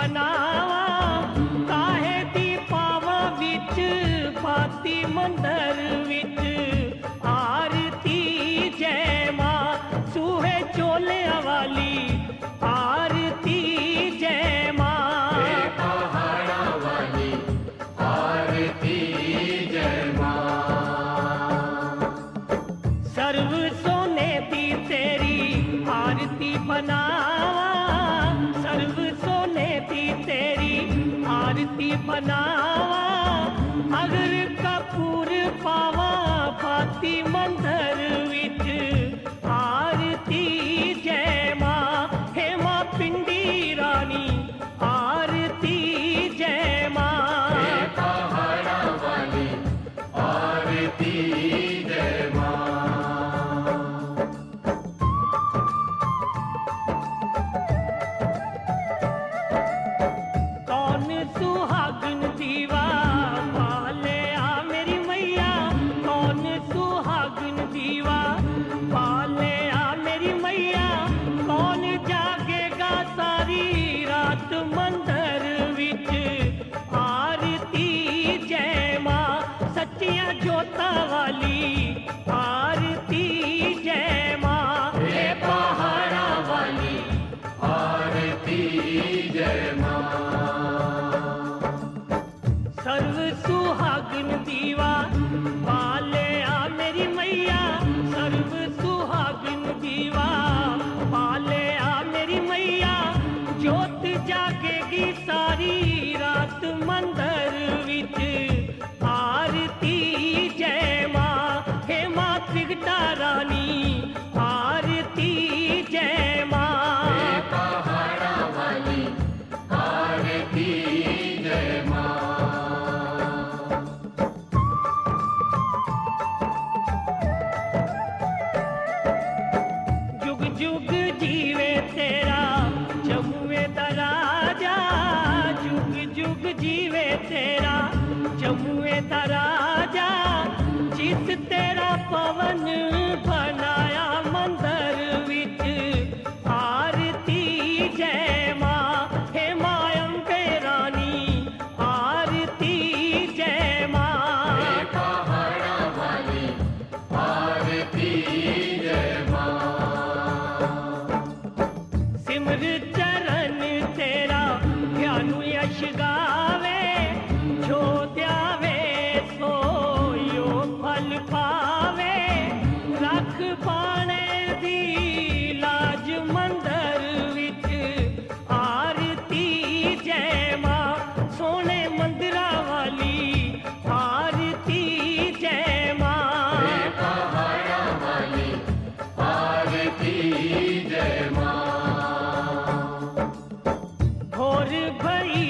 बनावा काहे दी पावा विच बाती मंदर विच आरती जय मां सूहे चोलिया वाली आरती जय मां पहाड़ा वाली आरती जय मां सर्व सोने दी तेरी आरती बनावा सर्व सोने दी तेरी आरती बनावा अगर कपूर पावा बाती मंदिर विच आरती जय मां हे मां पिंडी रानी आरती जय मां पहाड़ा वाली आरती जय मां कौन सुहागन दीवा पाले आ मेरी मैया कौन सुहागन दीवा पाले आ मेरी मैया कौन जागेगा सारी रात मंदिर विच आरती जय मां सच्चिया जोता वाली आरती जय मां हे पहाड़ा वाली आरती जय मां सर्व सुहागन दीवा पाले आ मेरी मैया सर्व सुहागन दीवा पाले आ मेरी मैया जोत जागेगी सारी रात मंदिर विच आरती जय मां हे मां त्रिगटा रानी आरती जय मां पहाड़ा वाली आरती जय मां जुग जुग जीवे तेरा जमुए दा राजा जुग जुग जीवे तेरा जमुए दा राजा जिस तेरा पवन बनाया मंदिर विच आरती जय मां हे मां अम्बे रानी आरती जय मां पहाड़ा वाली आरती जय मां सिमर चरण तेरा ध्यानु यश गावे जो द्यावे सो यो फल पावे रख पाने दी लाज मंदिर विच आरती जय मां सोने मंदिरा वाली आरती जय मां पहाड़ा वाली आरती जय मां भोर भई